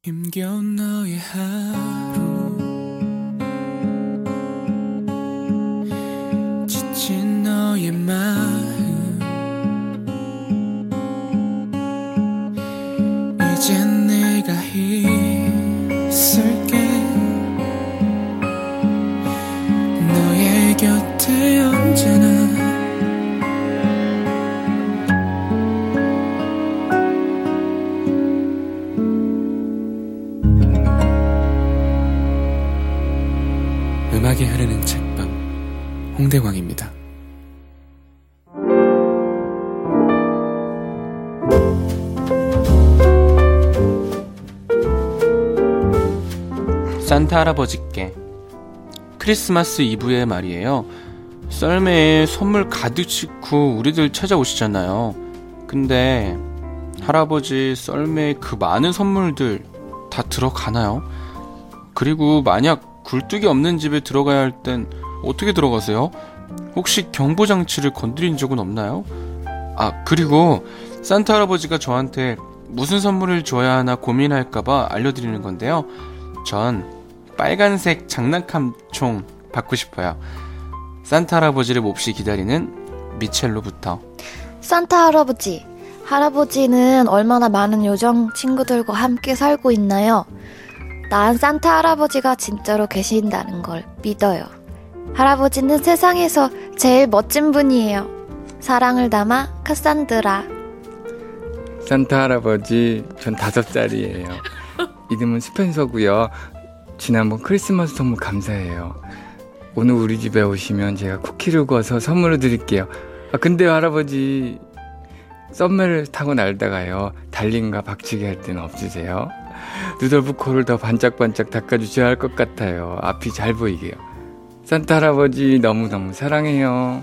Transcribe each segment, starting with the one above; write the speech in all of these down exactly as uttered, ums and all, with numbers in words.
힘겨운 너의 하루 지친 너의 마음 이젠 내가 있을게 너의 곁에 언제나 음악이 흐르는 책방 홍대광입니다. 산타 할아버지께 크리스마스 이브에 말이에요. 썰매에 선물 가득 싣고 우리들 찾아오시잖아요. 근데 할아버지 썰매에 그 많은 선물들 다 들어가나요? 그리고 만약 굴뚝이 없는 집에 들어가야 할 땐 어떻게 들어가세요? 혹시 경보장치를 건드린 적은 없나요? 아, 그리고 산타 할아버지가 저한테 무슨 선물을 줘야 하나 고민할까봐 알려드리는 건데요. 전 빨간색 장난감 총 받고 싶어요. 산타 할아버지를 몹시 기다리는 미첼로부터. 산타 할아버지, 할아버지는 얼마나 많은 요정 친구들과 함께 살고 있나요? 난 산타 할아버지가 진짜로 계신다는 걸 믿어요. 할아버지는 세상에서 제일 멋진 분이에요. 사랑을 담아 카산드라. 산타 할아버지, 전 다섯 살이에요. 이름은 스펜서고요. 지난번 크리스마스 선물 감사해요. 오늘 우리 집에 오시면 제가 쿠키를 구워서 선물을 드릴게요. 아, 근데 할아버지, 썰매를 타고 날다가요, 달림과 박치기 할 때는 없으세요? 루돌프 코를 더 반짝반짝 닦아주셔야 할 것 같아요. 앞이 잘 보이게요. 산타 할아버지 너무너무 사랑해요.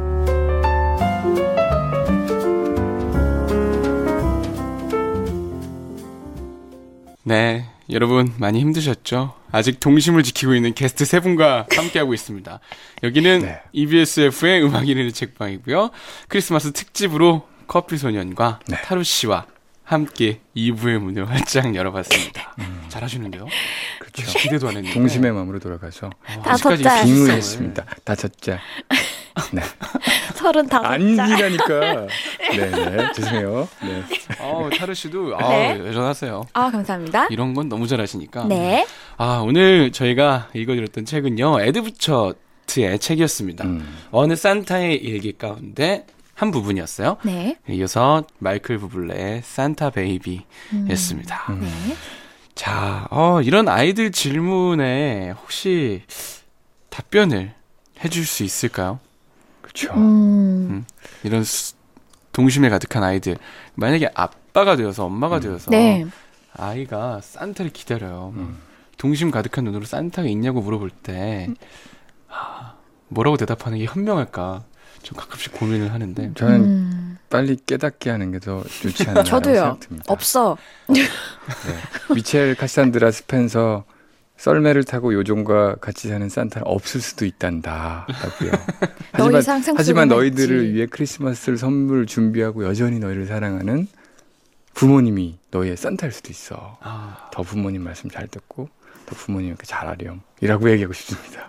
네, 여러분 많이 힘드셨죠? 아직 동심을 지키고 있는 게스트 세 분과 함께하고 있습니다. 여기는 네. 이비에스에프의 음악이 흐르는 책방이고요. 크리스마스 특집으로 커피소년과 네. 타루씨와 함께 이 부의 문을 활짝 열어봤습니다. 음. 잘하시는데요? 그렇죠. 기대도 안 했는데. 동심의 마음으로 돌아가서 다섯 짤 빙의했습니다. 다섯 짤. 네. 서른다섯 짤. 아니라니까. 네네. 죄송해요. 네. 아, 타루 씨도 네. 아, 여전하세요. 아, 감사합니다. 이런 건 너무 잘하시니까. 네. 아, 오늘 저희가 읽어드렸던 책은요, 에드부처트의 책이었습니다. 음. 어느 산타의 일기 가운데 한 부분이었어요. 네. 이어서 마이클 부블레의 산타 베이비였습니다. 음. 네. 자, 어, 이런 아이들 질문에 혹시 답변을 해줄 수 있을까요? 그렇죠. 음. 음, 이런 수, 동심에 가득한 아이들. 만약에 아빠가 되어서 엄마가 음. 되어서 네. 아이가 산타를 기다려요. 음. 동심 가득한 눈으로 산타가 있냐고 물어볼 때 아, 뭐라고 대답하는 게 현명할까? 좀 가끔씩 고민을 하는데 저는 음. 빨리 깨닫게 하는 게 더 좋지 않나요? 저도요. 생각됩니다. 없어. 네. 미첼 카산드라 스펜서 썰매를 타고 요정과 같이 사는 산타는 없을 수도 있단다. 하지만, 하지만 너희들을 위해 크리스마스를 선물 준비하고 여전히 너희를 사랑하는 부모님이 너희의 산타일 수도 있어. 아. 더 부모님 말씀 잘 듣고 더 부모님께 잘하렴. 이라고 얘기하고 싶습니다.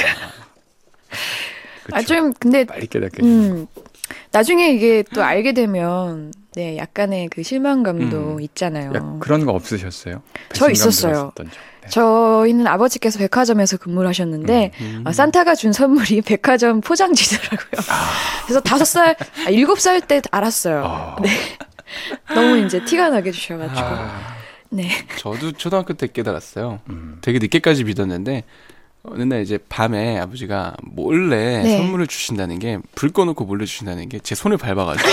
아, 좀, 근데, 빨리 깨닫게. 음, 나중에 이게 또 알게 되면, 네, 약간의 그 실망감도 음. 있잖아요. 야, 그런 거 없으셨어요? 저 있었어요. 네. 저희는 아버지께서 백화점에서 근무를 하셨는데, 음. 음. 아, 산타가 준 선물이 백화점 포장지더라고요. 아. 그래서 다섯 살, 아, 일곱 살 때 알았어요. 아. 네. 너무 이제 티가 나게 주셔가지고. 아. 네. 저도 초등학교 때 깨달았어요. 음. 되게 늦게까지 믿었는데, 어느 날 이제 밤에 아버지가 몰래 네. 선물을 주신다는 게, 불 꺼놓고 몰래 주신다는 게 제 손을 밟아가지고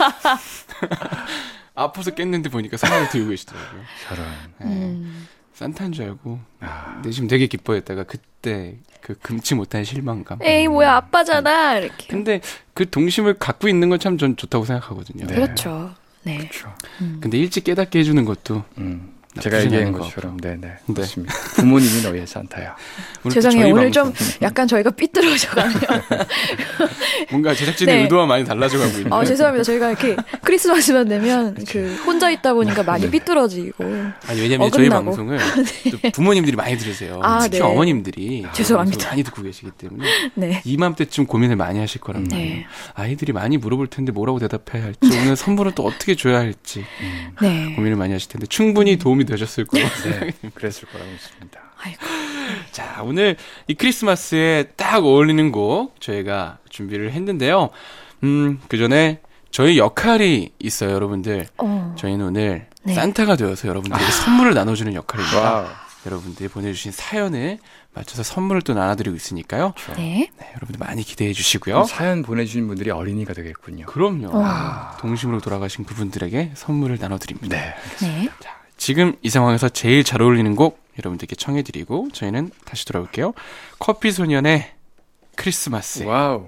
아파서 깼는데 보니까 선물을 들고 계시더라고요. 저런. 네. 음. 산타인 줄 알고 아. 내 지금 되게 기뻐했다가 그때 그 금치 못한 실망감. 에이 뭐야 아빠잖아 이렇게. 근데 그 동심을 갖고 있는 건 참 전 좋다고 생각하거든요. 네. 그렇죠. 네. 그렇죠. 음. 근데 일찍 깨닫게 해주는 것도 음. 제가 얘기한 것처럼 네네 맞습니다. 네. 부모님이 너희의 산타야. 죄송해요. 오늘 좀 약간 저희가 삐뚤어져가네요. 뭔가 제작진의 네. 의도와 많이 달라져가고 있는. 아 죄송합니다. 저희가 이렇게 크리스마스만 되면 그 혼자 있다 보니까 많이 삐뚤어지고. 아니 왜냐면 저희 방송을 네. 부모님들이 많이 들으세요. 아, 특히 네. 어머님들이 죄송합니다. 많이 듣고 계시기 때문에 네. 이맘때쯤 고민을 많이 하실 거란 말이에요. 네. 아이들이 많이 물어볼 텐데 뭐라고 대답해야 할지 오늘 선물은 또 어떻게 줘야 할지 네. 고민을 많이 하실 텐데 충분히 도움이 되셨을 거라고 생각이 듭니다. 그랬을 거라고 믿습니다. 아이고. 자, 오늘 이 크리스마스에 딱 어울리는 곡 저희가 준비를 했는데요. 음, 그 전에 저희 역할이 있어요, 여러분들. 어. 저희는 오늘 네. 산타가 되어서 여러분들에게 아. 선물을 나눠주는 역할입니다. 와우. 여러분들이 보내주신 사연에 맞춰서 선물을 또 나눠드리고 있으니까요. 네. 네, 여러분들 많이 기대해 주시고요. 사연 보내주신 분들이 어린이가 되겠군요. 그럼요. 아. 동심으로 돌아가신 그분들에게 선물을 나눠드립니다. 네. 네. 자, 지금 이 상황에서 제일 잘 어울리는 곡 여러분들께 청해드리고 저희는 다시 돌아올게요. 커피소년의 크리스마스. 와우.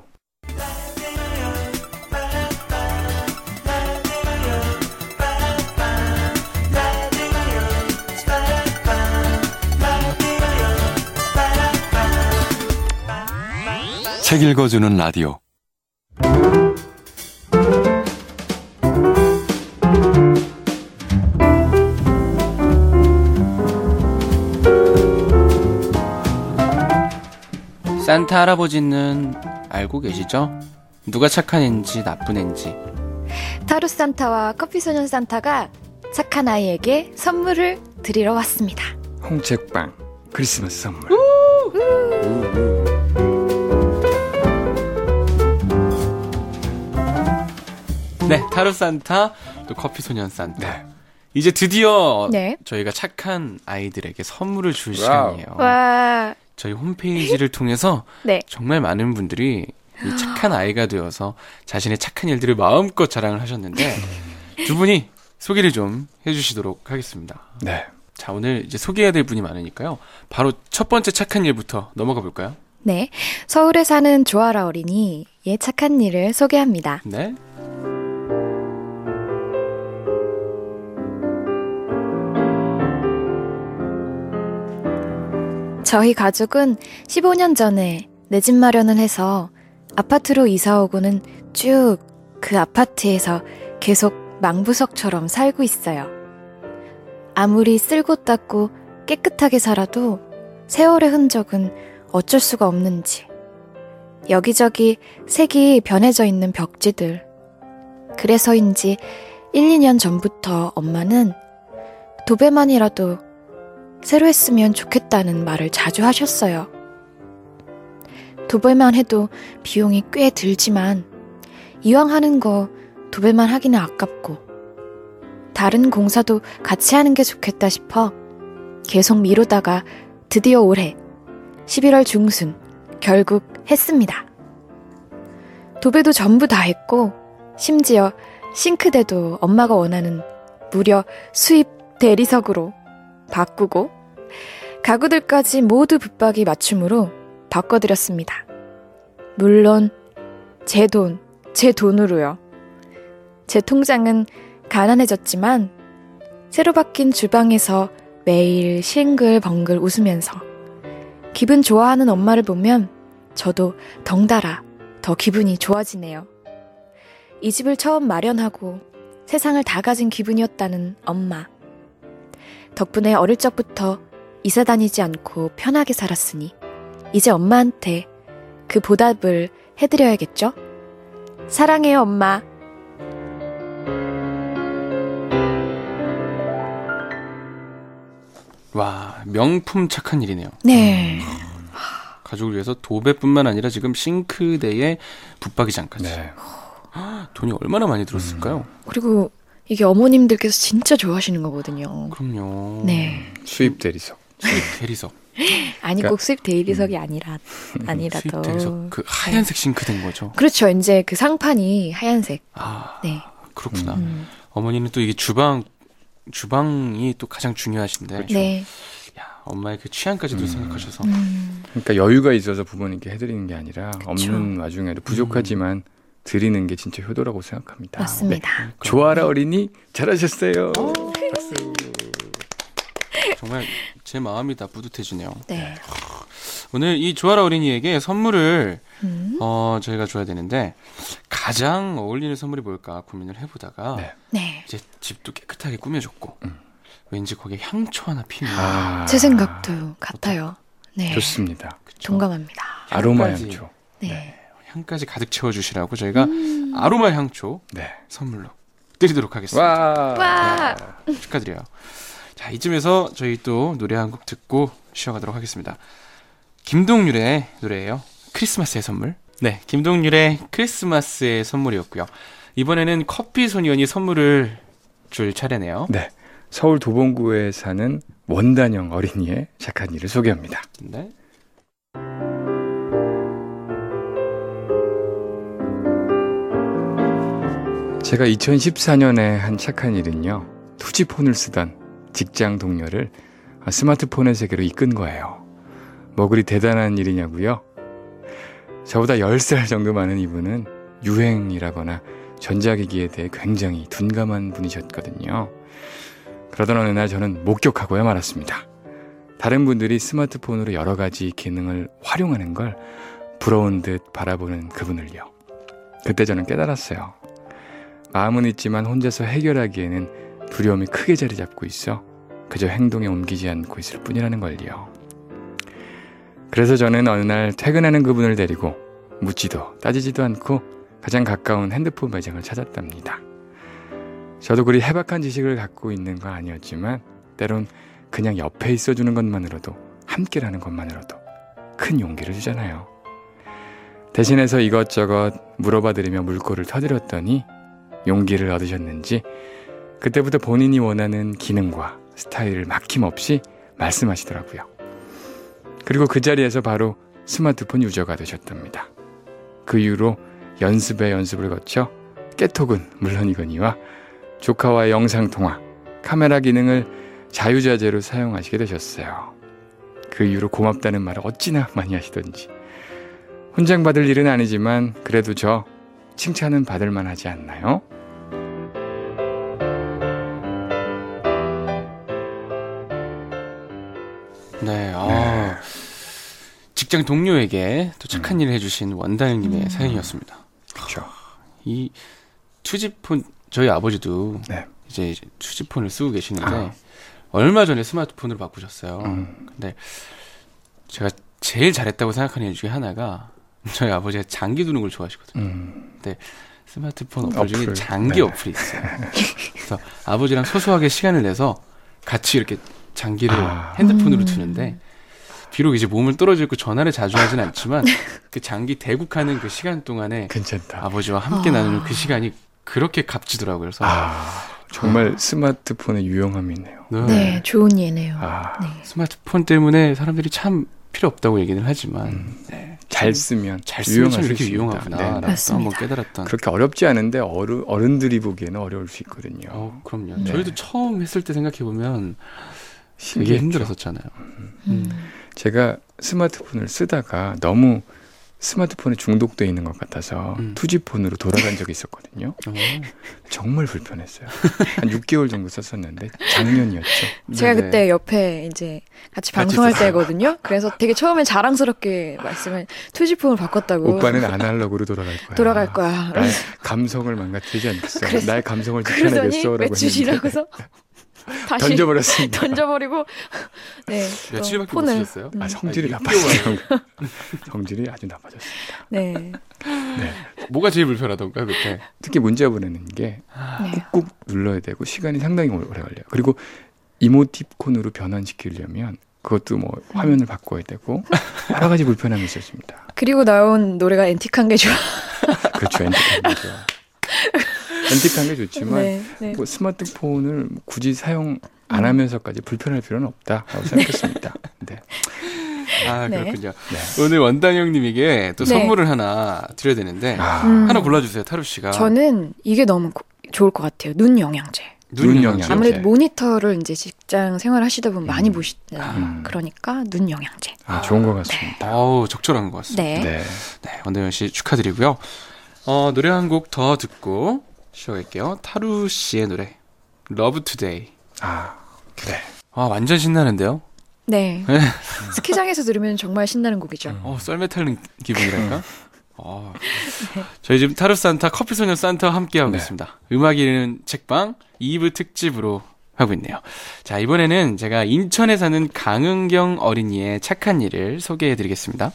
책 읽어주는 라디오. 산타 할아버지는 알고 계시죠? 누가 착한 앤지 나쁜 앤지. 타루 산타와 커피소년 산타가 착한 아이에게 선물을 드리러 왔습니다. 홍책빵 크리스마스 선물. 네, 타루 산타 또 커피소년 산타. 네. 이제 드디어 네. 저희가 착한 아이들에게 선물을 줄 시간이에요. 와. 저희 홈페이지를 통해서 네. 정말 많은 분들이 이 착한 아이가 되어서 자신의 착한 일들을 마음껏 자랑을 하셨는데 두 분이 소개를 좀 해주시도록 하겠습니다. 네. 자, 오늘 이제 소개해야 될 분이 많으니까요. 바로 첫 번째 착한 일부터 넘어가 볼까요? 네. 서울에 사는 조아라 어린이의 착한 일을 소개합니다. 네. 저희 가족은 십오 년 전에 내 집 마련을 해서 아파트로 이사 오고는 쭉 그 아파트에서 계속 망부석처럼 살고 있어요. 아무리 쓸고 닦고 깨끗하게 살아도 세월의 흔적은 어쩔 수가 없는지 여기저기 색이 변해져 있는 벽지들. 그래서인지 일, 이 년 전부터 엄마는 도배만이라도 새로 했으면 좋겠다는 말을 자주 하셨어요. 도배만 해도 비용이 꽤 들지만 이왕 하는 거 도배만 하기는 아깝고 다른 공사도 같이 하는 게 좋겠다 싶어 계속 미루다가 드디어 올해 십일월 중순 결국 했습니다. 도배도 전부 다 했고 심지어 싱크대도 엄마가 원하는 무려 수입 대리석으로 바꾸고 가구들까지 모두 붙박이 맞춤으로 바꿔드렸습니다. 물론 제 돈, 제 돈으로요. 제 통장은 가난해졌지만 새로 바뀐 주방에서 매일 싱글벙글 웃으면서 기분 좋아하는 엄마를 보면 저도 덩달아 더 기분이 좋아지네요. 이 집을 처음 마련하고 세상을 다 가진 기분이었다는 엄마. 덕분에 어릴 적부터 이사 다니지 않고 편하게 살았으니 이제 엄마한테 그 보답을 해드려야겠죠? 사랑해요, 엄마. 와, 명품 착한 일이네요. 네. 가족을 위해서 도배뿐만 아니라 지금 싱크대에 붙박이장까지. 네. 돈이 얼마나 많이 들었을까요? 음. 그리고 이게 어머님들께서 진짜 좋아하시는 거거든요. 그럼요. 네. 수입 대리석. 수입 대리석. 아니 그러니까, 꼭 수입 대리석이 음. 아니라 아니라도 수입 대리석 그 하얀색 싱크대인 거죠. 그렇죠. 이제 그 상판이 하얀색. 아, 네. 그렇구나. 음. 어머니는 또 이게 주방 주방이 또 가장 중요하신데. 그렇죠. 네. 야, 엄마의 그 취향까지도 음. 생각하셔서. 음. 그러니까 여유가 있어서 부모님께 해드리는 게 아니라 그쵸. 없는 와중에도 부족하지만. 음. 드리는 게 진짜 효도라고 생각합니다. 맞습니다. 네. 조아라 어린이 잘하셨어요. 박수. 정말 제 마음이 다 뿌듯해지네요. 네. 오늘 이 조아라 어린이에게 선물을 음. 어, 저희가 줘야 되는데 가장 어울리는 선물이 뭘까 고민을 해보다가 네. 네. 이제 집도 깨끗하게 꾸며줬고 음. 왠지 거기에 향초 하나 피면 아, 제 생각도 같아요. 네. 좋습니다. 그쵸? 동감합니다. 아로마 향까지. 향초. 네. 향까지 가득 채워주시라고 저희가 음. 아로마 향초 네. 선물로 드리도록 하겠습니다. 와. 와. 네, 축하드려요. 자, 이쯤에서 저희 또 노래 한 곡 듣고 쉬어가도록 하겠습니다. 김동률의 노래예요. 크리스마스의 선물. 네, 김동률의 크리스마스의 선물이었고요. 이번에는 커피 소년이 선물을 줄 차례네요. 네. 서울 도봉구에 사는 원단영 어린이의 착한 일을 소개합니다. 네. 제가 이천십사 년에 한 착한 일은요, 투지폰을 쓰던 직장 동료를 스마트폰의 세계로 이끈 거예요. 뭐 그리 대단한 일이냐고요? 저보다 열 살 정도 많은 이분은 유행이라거나 전자기기에 대해 굉장히 둔감한 분이셨거든요. 그러던 어느 날 저는 목격하고야 말았습니다. 다른 분들이 스마트폰으로 여러 가지 기능을 활용하는 걸 부러운 듯 바라보는 그분을요. 그때 저는 깨달았어요. 마음은 있지만 혼자서 해결하기에는 두려움이 크게 자리 잡고 있어 그저 행동에 옮기지 않고 있을 뿐이라는 걸요. 그래서 저는 어느 날 퇴근하는 그분을 데리고 묻지도 따지지도 않고 가장 가까운 핸드폰 매장을 찾았답니다. 저도 그리 해박한 지식을 갖고 있는 건 아니었지만 때론 그냥 옆에 있어주는 것만으로도, 함께라는 것만으로도 큰 용기를 주잖아요. 대신해서 이것저것 물어봐드리며 물꼬를 터드렸더니 용기를 얻으셨는지 그때부터 본인이 원하는 기능과 스타일을 막힘없이 말씀하시더라고요. 그리고 그 자리에서 바로 스마트폰 유저가 되셨답니다. 그 이후로 연습에 연습을 거쳐 깨톡은 물론이거니와 조카와의 영상통화, 카메라 기능을 자유자재로 사용하시게 되셨어요. 그 이후로 고맙다는 말을 어찌나 많이 하시던지. 훈장받을 일은 아니지만 그래도 저 칭찬은 받을 만하지 않나요? 네, 아, 직장 동료에게 또 착한 음. 일을 해주신 원다영님의 음. 사연이었습니다. 그렇죠. 이 투지폰, 저희 아버지도 네. 이제 투지폰을 쓰고 계시는데 아. 얼마 전에 스마트폰으로 바꾸셨어요. 음. 근데 제가 제일 잘했다고 생각하는 일 중에 하나가 저희 아버지가 장기 두는 걸 좋아하시거든요. 음. 스마트폰 어플 중에 어플. 장기 네. 어플이 있어요. 그래서 아버지랑 소소하게 시간을 내서 같이 이렇게 장기를 아. 핸드폰으로 음. 두는데 비록 이제 몸을 떨어지고 전화를 자주 하진 않지만 그 장기 대국하는 그 시간 동안에 괜찮다. 아버지와 함께 아. 나누는 그 시간이 그렇게 값지더라고요. 그래서 아, 정말 스마트폰의 유용함이 있네요. 네. 네, 좋은 예네요. 아, 네. 스마트폰 때문에 사람들이 참 필요 없다고 얘기는 하지만 음. 네. 잘 쓰면 잘 쓰면 참 유용할 수 이렇게 있습니다. 유용하구나 네. 라고 또 맞습니다. 한번 깨달았던. 그렇게 어렵지 않은데 어르, 어른들이 보기에는 어려울 수 있거든요. 어, 그럼요. 네. 저희도 처음 했을 때 생각해보면 되게 신기했죠. 힘들었었잖아요. 음. 제가 스마트폰을 쓰다가 너무 스마트폰에 중독되어 있는 것 같아서 음. 투지폰으로 돌아간 적이 있었거든요. 어. 정말 불편했어요. 한 육 개월 정도 썼었는데 작년이었죠. 제가 네네. 그때 옆에 이제 같이 같이 방송할 있었어요. 때거든요. 그래서 되게 처음에 자랑스럽게 말씀을 투지폰을 바꿨다고. 오빠는 아날로그로 돌아갈 거야. 돌아갈 거야. 나의 감성을 망가뜨리지 않겠어. 그래서- 나의 감성을 그러더니 지켜내겠어. 라고 며칠 지나고서 다시 던져버렸습니다. 던져버리고 네. 또 며칠밖에 못 폰을- 쓰셨어요? 음. 아, 성질이 아, 육 나빠졌어요. 성질이 아주 나빠졌습니다. 네. 네. 뭐가 제일 불편하던가요, 그때? 특히 문자 보내는 게 네. 꾹 눌러야 되고 시간이 상당히 오래 걸려요. 그리고 이모티콘으로 변환시키려면 그것도 뭐 화면을 바꿔야 되고 여러 가지 불편함이 있었습니다. 그리고 나온 노래가 앤틱한 게 좋아. 그렇죠. 앤틱한 게 좋아. 앤틱한 게 좋지만 네. 네. 뭐 스마트폰을 굳이 사용 안 하면서까지 불편할 필요는 없다라고 생각했습니다. 네. 아, 네. 그렇군요. 네. 오늘 원단영님에게 또 네. 선물을 하나 드려야 되는데 아, 음. 하나 골라주세요, 타루씨가. 저는 이게 너무 고- 좋을 것 같아요. 눈 영양제. 눈 눈 영양제. 영양제. 아무래도 모니터를 이제 직장 생활 하시다 보면 많이 음. 보시잖아요. 음. 그러니까 눈 영양제. 아, 좋은 것 같습니다. 어우, 적절한 것 같습니다. 네. 네. 네, 원다영 씨 축하드리고요. 어, 노래 한 곡 더 듣고 쉬어갈게요. 타루 씨의 노래, Love Today. 아, 그래. 아, 완전 신나는데요? 네. 스키장에서 들으면 정말 신나는 곡이죠. 어, 썰메탈 기분이랄까? 어. 저희 지금 타르 산타, 커피소년 산타와 함께하고 네. 있습니다. 음악 읽는 책방 이 부 특집으로 하고 있네요. 자, 이번에는 제가 인천에 사는 강은경 어린이의 착한 일을 소개해드리겠습니다.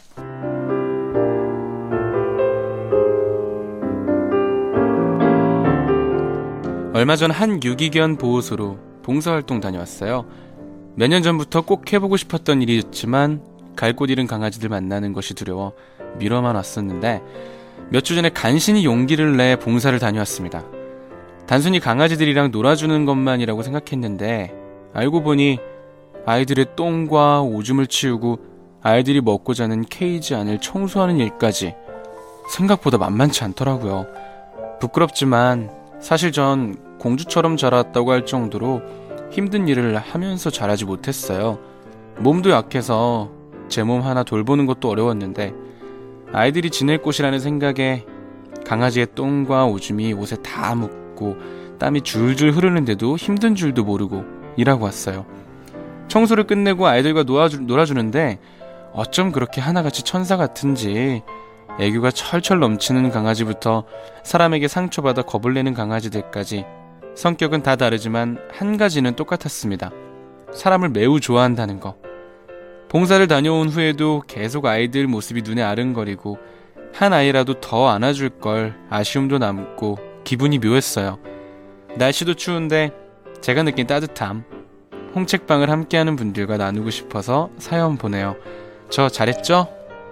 얼마 전 한 유기견 보호소로 봉사활동 다녀왔어요. 몇 년 전부터 꼭 해보고 싶었던 일이었지만 갈 곳 잃은 강아지들 만나는 것이 두려워 미뤄만 왔었는데 몇 주 전에 간신히 용기를 내 봉사를 다녀왔습니다. 단순히 강아지들이랑 놀아주는 것만이라고 생각했는데 알고 보니 아이들의 똥과 오줌을 치우고 아이들이 먹고 자는 케이지 안을 청소하는 일까지 생각보다 만만치 않더라고요. 부끄럽지만 사실 전 공주처럼 자랐다고 할 정도로 힘든 일을 하면서 자라지 못했어요. 몸도 약해서 제 몸 하나 돌보는 것도 어려웠는데 아이들이 지낼 곳이라는 생각에 강아지의 똥과 오줌이 옷에 다 묻고 땀이 줄줄 흐르는데도 힘든 줄도 모르고 일하고 왔어요. 청소를 끝내고 아이들과 놀아주, 놀아주는데 어쩜 그렇게 하나같이 천사 같은지 애교가 철철 넘치는 강아지부터 사람에게 상처받아 겁을 내는 강아지들까지 성격은 다 다르지만 한 가지는 똑같았습니다. 사람을 매우 좋아한다는 거. 봉사를 다녀온 후에도 계속 아이들 모습이 눈에 아른거리고 한 아이라도 더 안아줄 걸 아쉬움도 남고 기분이 묘했어요. 날씨도 추운데 제가 느낀 따뜻함, 홍책방을 함께하는 분들과 나누고 싶어서 사연 보내요. 저 잘했죠?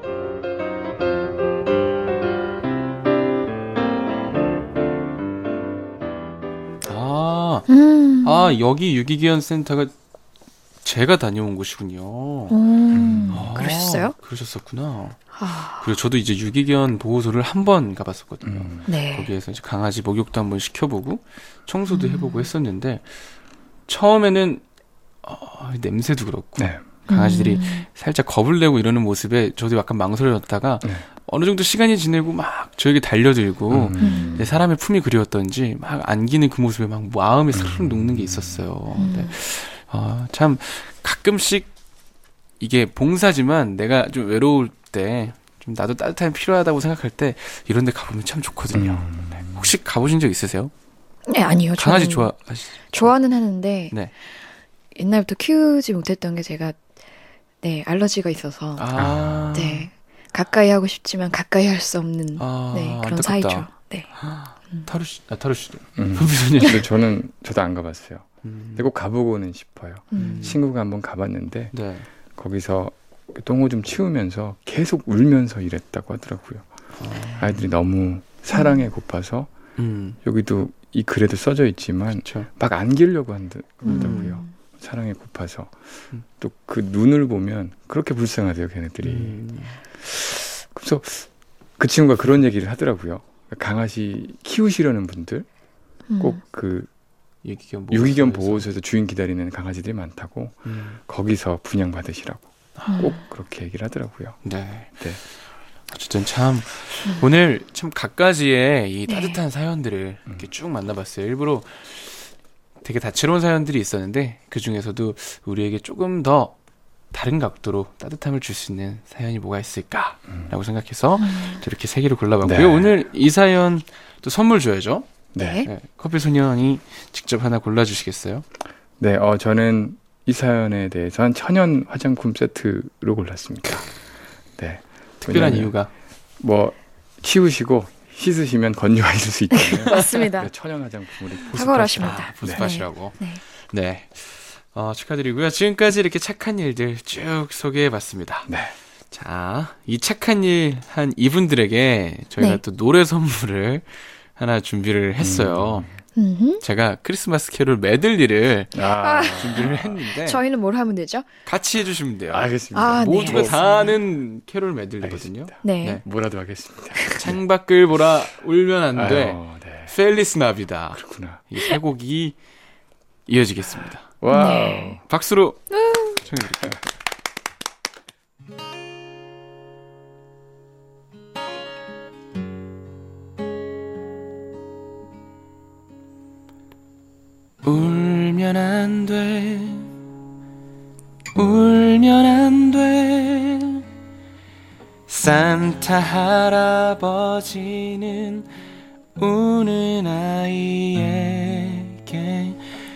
아, 음. 아 여기 유기견 센터가 제가 다녀온 곳이군요. 음. 아, 그러셨어요? 그러셨었구나. 아, 그리고 저도 이제 유기견 보호소를 한 번 가봤었거든요. 음. 네. 거기에서 이제 강아지 목욕도 한번 시켜보고 청소도 음. 해보고 했었는데 처음에는 어, 냄새도 그렇고 네. 강아지들이 음. 살짝 겁을 내고 이러는 모습에 저도 약간 망설여졌다가 네. 어느 정도 시간이 지나고 막 저에게 달려들고 음. 내 사람의 품이 그리웠던지 막 안기는 그 모습에 막 마음이 스르륵 음. 녹는 게 있었어요. 음. 네. 어, 참 가끔씩 이게 봉사지만 내가 좀 외로울 때 좀 나도 따뜻함이 필요하다고 생각할 때 이런 데 가보면 참 좋거든요. 음. 네. 혹시 가보신 적 있으세요? 네, 아니요. 강아지 저는 좋아하시죠? 좋아는 하는데 네. 옛날부터 키우지 못했던 게 제가 네 알러지가 있어서 아, 네 가까이 하고 싶지만 가까이 할 수 없는 아, 네 그런 안타깝다. 사이죠. 네. 타루 씨, 아 타루 씨, 음. 선비소녀. 근데 저는 저도 안 가봤어요. 음. 근데 꼭 가보고는 싶어요. 음. 친구가 한번 가봤는데 네. 거기서 똥오줌 치우면서 계속 울면서 일했다고 하더라고요. 아이들이 너무 사랑에 고파서 음, 여기도 이 글에도 써져 있지만 그렇죠. 막 안기려고 한다고요. 음. 사랑에 고파서 음. 또 그 눈을 보면 그렇게 불쌍하대요, 걔네들이. 음. 그래서 그 친구가 그런 얘기를 하더라고요. 강아지 키우시려는 분들 음. 꼭 그 유기견 보호소에서. 유기견 보호소에서 주인 기다리는 강아지들이 많다고 음. 거기서 분양 받으시라고 음. 꼭 그렇게 얘기를 하더라고요. 네. 네. 어쨌든 참 오늘 참 갖가지의 이 네. 따뜻한 사연들을 이렇게 쭉 만나봤어요. 일부러 되게 다채로운 사연들이 있었는데 그 중에서도 우리에게 조금 더 다른 각도로 따뜻함을 줄 수 있는 사연이 뭐가 있을까라고 생각해서 음. 이렇게 세 개를 골라봤고요. 네. 오늘 이 사연 또 선물 줘야죠. 네. 네. 커피 소년이 직접 하나 골라주시겠어요? 네, 어, 저는 이 사연에 대해서는 천연 화장품 세트로 골랐습니다. 네. 특별한 왜냐면 이유가 뭐 치우시고 씻으시면 건조하실 수 있잖아요. 맞습니다. 그래서 천연 화장품으로 탁월하십니다. 아, 보습하시라고. 네. 네. 어, 축하드리고요. 지금까지 이렇게 착한 일들 쭉 소개해봤습니다. 네. 자, 이 착한 일 한 이분들에게 저희가 네. 또 노래 선물을 하나 준비를 했어요. 음흠. 제가 크리스마스 캐롤 메들리를 아, 준비를 했는데 저희는 뭘 하면 되죠? 같이 해주시면 돼요. 알겠습니다. 아, 네. 모두가 알겠습니다. 다 아는 캐롤 메들리거든요. 알겠습니다. 네. 네. 뭐라도 하겠습니다. 창밖을 보라 울면 안 돼. 아유, 네. 펠리스 나비다. 그렇구나. 이 세 곡이 이어지겠습니다. 와우. 네. 박수로 청해드릴게요. 울면 안 돼. 울면 안 돼. 산타 할아버지는 우는 아이에게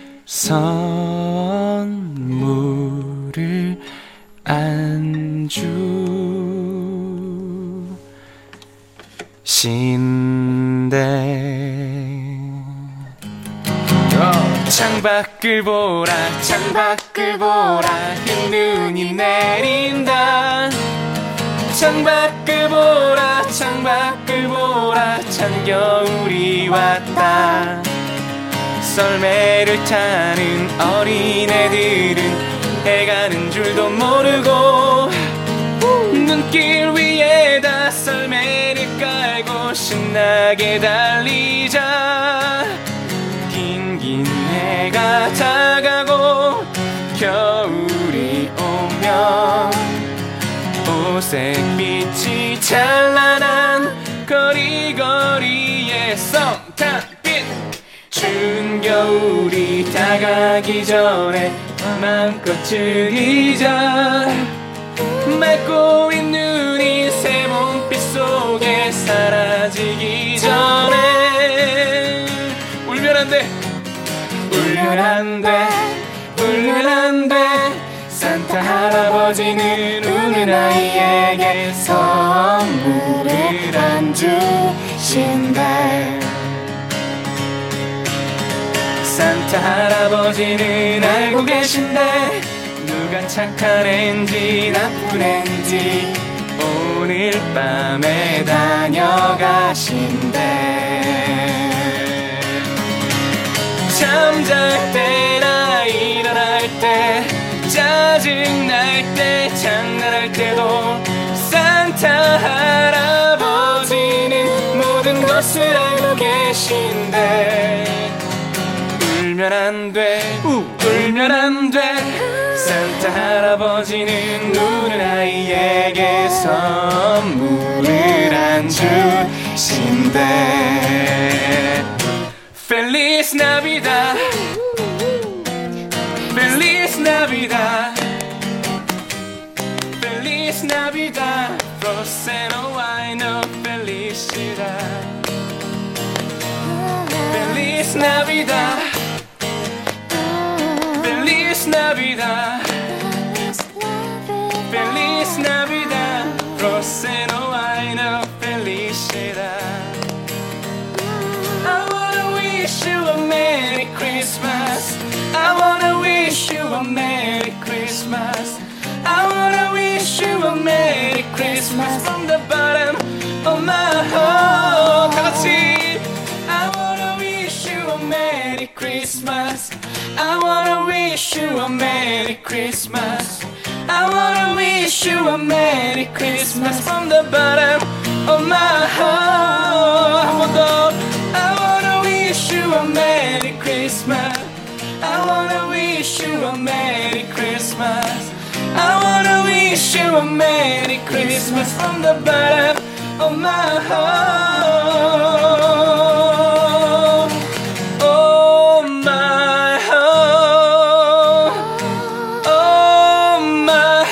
선물을 안 주신대. 창밖을 보라 창밖을 보라 흰 눈이 내린다. 창밖을 보라 창밖을 보라 찬 겨울이 왔다. 썰매를 타는 어린애들은 해가는 줄도 모르고 눈길 위에다 썰매를 깔고 신나게 달리자. 긴긴 해가 다가고 겨울이 오면 오색빛이 찬란한 거리거리에 썸타빛. 추운 겨울이 다가기 전에 마음껏 즐기자. 맑고 있는 이 새 봄빛 속에 사라지기 전에. 울면 안 돼 울면 안 돼 울면 안 돼. 산타 할아버지는 우는 아이에게 선물을 안 주신대. 산타 할아버지는 알고 계신데 누가 착한 앤지 나쁜 앤지 오늘 밤에 다녀가신대. 잠잘 때나 일어날 때 짜증날 때 장난할 때도 산타 할아버지는 모든 것을 알고 계신대. 울면 안 돼 울면 안 돼. 산타 할아버지는 우는 아이에게 선물을 안 주신대. Feliz Navidad Feliz Navidad Feliz Navidad Roseno wine felicidad. Feliz Navidad Feliz Navidad Feliz Navidad Roseno wine felicidad. I wanna wish you a Merry Christmas. I wanna wish you a Merry Christmas. I wanna wish you a Merry Christmas from the bottom of my heart. 다 같이. I wanna wish you a Merry Christmas. I wanna wish you a Merry Christmas. I wanna wish you a Merry Christmas from the bottom of my heart. 한 번 더. I wanna wish you a Merry Christmas. I wanna wish you a Merry Christmas. I wanna wish you a Merry Christmas from the bottom of my heart. Oh my heart. Oh my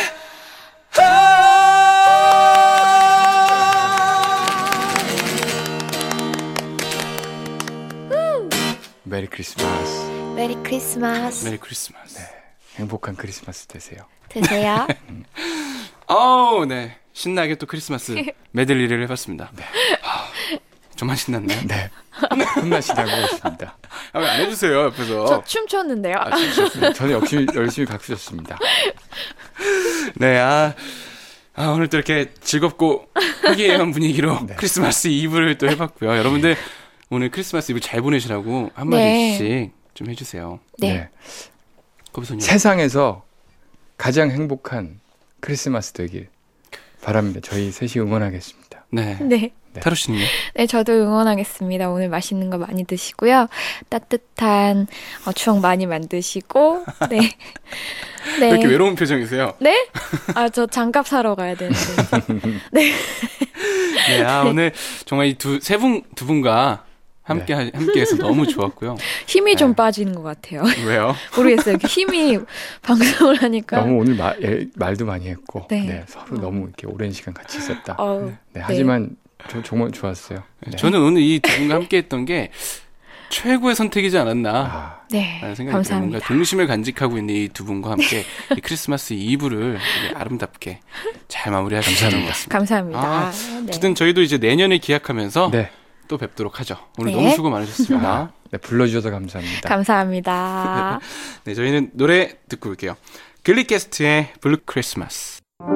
heart. 메리 크리스마스. 메리 크리스마스. 메리 크리스마스. 네, 행복한 크리스마스 되세요. 되세요. 어우, 네. 신나게 또 크리스마스 메들리를 해봤습니다. 네. 아, 정말 신났네요. 네. 혼나시다고 했습니다. 아, 왜 안 해주세요, 옆에서. 저 춤췄는데요. 아, 춤췄어요. 저는 열심히, 열심히 박수 쳤습니다. 네, 아, 아, 오늘 또 이렇게 즐겁고 화기애애한 분위기로 네. 크리스마스 이브를 또 해봤고요. 여러분들 오늘 크리스마스 이브 잘 보내시라고 한마디씩 네. 좀 해주세요. 네. 네. 거기서요. 세상에서 가장 행복한 크리스마스 되길 바랍니다. 저희 셋이 응원하겠습니다. 네. 네. 네. 타로 씨는요? 네, 저도 응원하겠습니다. 오늘 맛있는 거 많이 드시고요. 따뜻한 어, 추억 많이 만드시고, 네. 네. 왜 이렇게 외로운 표정이세요? 네? 아, 저 장갑 사러 가야 되는데. 네. 네, 아, 오늘 정말 이 두, 세 분, 두 분과 함께 하, 함께해서 너무 좋았고요. 힘이 네. 좀 빠지는 것 같아요. 왜요? 모르겠어요. 이렇게 힘이 방송을 하니까 너무 오늘 마, 예, 말도 많이 했고 네. 네, 서로 어. 너무 이렇게 오랜 시간 같이 있었다. 어, 네, 네. 하지만 저, 정말 좋았어요. 네. 저는 오늘 이 두 분과 함께했던 게 최고의 선택이지 않았나 아, 네, 라는 생각이 들어요. 감사합니다. 뭔가 동심을 간직하고 있는 이 두 분과 함께 이 크리스마스 이브를 되게 아름답게 잘 마무리할 수 있는 것 같습니다. 감사합니다. 아, 네. 어쨌든 저희도 이제 내년을 기약하면서 네. 또 뵙도록 하죠. 오늘 네. 너무 수고 많으셨습니다. 네, 불러주셔서 감사합니다. 감사합니다. 네, 저희는 노래 듣고 올게요. 글리캐스트의 블루 크리스마스.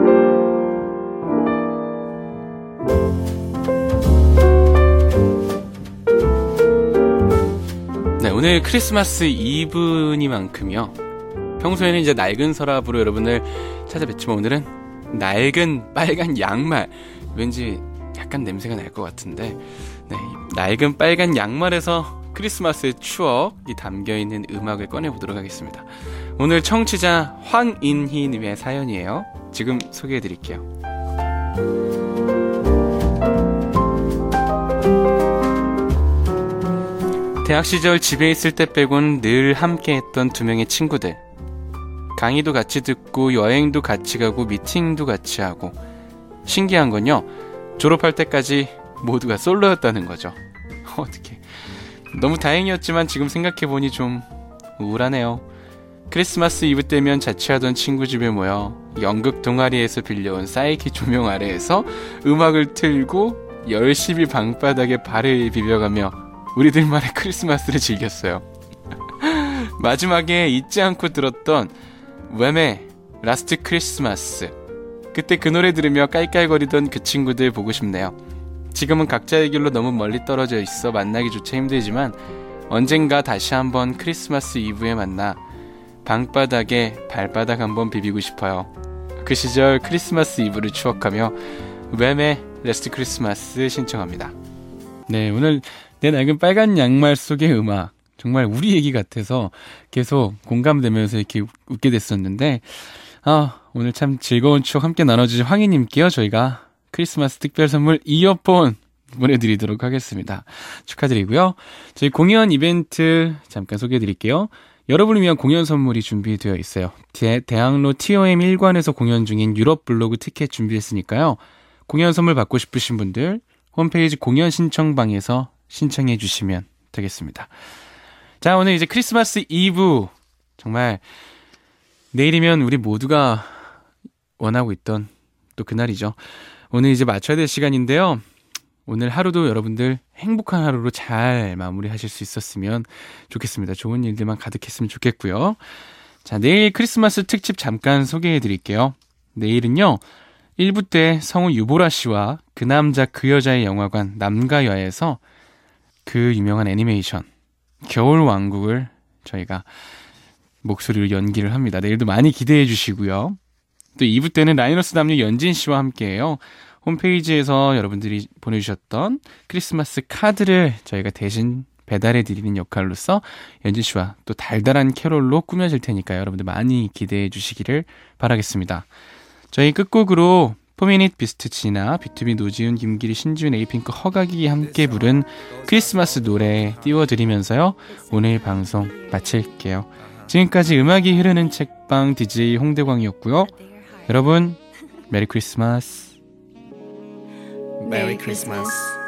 네, 오늘 크리스마스 이브니만큼요. 평소에는 이제 낡은 서랍으로 여러분을 찾아뵙지만 오늘은 낡은 빨간 양말. 왠지 약간 냄새가 날 것 같은데, 네, 이 낡은 빨간 양말에서 크리스마스의 추억이 담겨있는 음악을 꺼내보도록 하겠습니다. 오늘 청취자 황인희님의 사연이에요. 지금 소개해드릴게요. 대학 시절 집에 있을 때 빼곤 늘 함께했던 두 명의 친구들. 강의도 같이 듣고 여행도 같이 가고 미팅도 같이 하고. 신기한 건요, 졸업할 때까지 모두가 솔로였다는 거죠. 어떡해. 너무 다행이었지만 지금 생각해보니 좀 우울하네요. 크리스마스 이브 때면 자취하던 친구 집에 모여 연극 동아리에서 빌려온 사이키 조명 아래에서 음악을 틀고 열심히 방바닥에 발을 비벼가며 우리들만의 크리스마스를 즐겼어요. 마지막에 잊지 않고 들었던 웸의 라스트 크리스마스. 그때 그 노래 들으며 깔깔거리던 그 친구들 보고 싶네요. 지금은 각자의 길로 너무 멀리 떨어져 있어 만나기조차 힘들지만 언젠가 다시 한번 크리스마스 이브에 만나 방바닥에 발바닥 한번 비비고 싶어요. 그 시절 크리스마스 이브를 추억하며 웸의 라스트 크리스마스 신청합니다. 네, 오늘 내 낡은 빨간 양말 속의 음악, 정말 우리 얘기 같아서 계속 공감되면서 이렇게 웃게 됐었는데, 아, 오늘 참 즐거운 추억 함께 나눠주신 황희님께요, 저희가 크리스마스 특별 선물 이어폰 보내드리도록 하겠습니다. 축하드리고요. 저희 공연 이벤트 잠깐 소개해드릴게요. 여러분을 위한 공연 선물이 준비되어 있어요. 대, 대학로 티오엠 일 관에서 공연 중인 유럽 블로그 티켓 준비했으니까요. 공연 선물 받고 싶으신 분들 홈페이지 공연 신청방에서 신청해 주시면 되겠습니다. 자, 오늘 이제 크리스마스 이브, 정말 내일이면 우리 모두가 원하고 있던 또 그날이죠. 오늘 이제 맞춰야 될 시간인데요. 오늘 하루도 여러분들 행복한 하루로 잘 마무리하실 수 있었으면 좋겠습니다. 좋은 일들만 가득했으면 좋겠고요. 자, 내일 크리스마스 특집 잠깐 소개해 드릴게요. 내일은요, 일 부 때 성우 유보라 씨와 그 남자 그 여자의 영화관 남가야에서 그 유명한 애니메이션 겨울왕국을 저희가 목소리로 연기를 합니다. 내일도 많이 기대해 주시고요. 또 이 부 때는 라이너스 남녀 연진 씨와 함께해요. 홈페이지에서 여러분들이 보내주셨던 크리스마스 카드를 저희가 대신 배달해드리는 역할로서 연진 씨와 또 달달한 캐롤로 꾸며질 테니까요. 여러분들 많이 기대해 주시기를 바라겠습니다. 저희 끝곡으로 포미닛 비스트치나 비투비 노지훈, 김기리, 신지훈, 에이핑크, 허각이 함께 부른 크리스마스 노래 띄워드리면서요. 오늘 방송 마칠게요. 지금까지 음악이 흐르는 책방 디제이 홍대광이었고요. 여러분, 메리 크리스마스. Merry Christmas.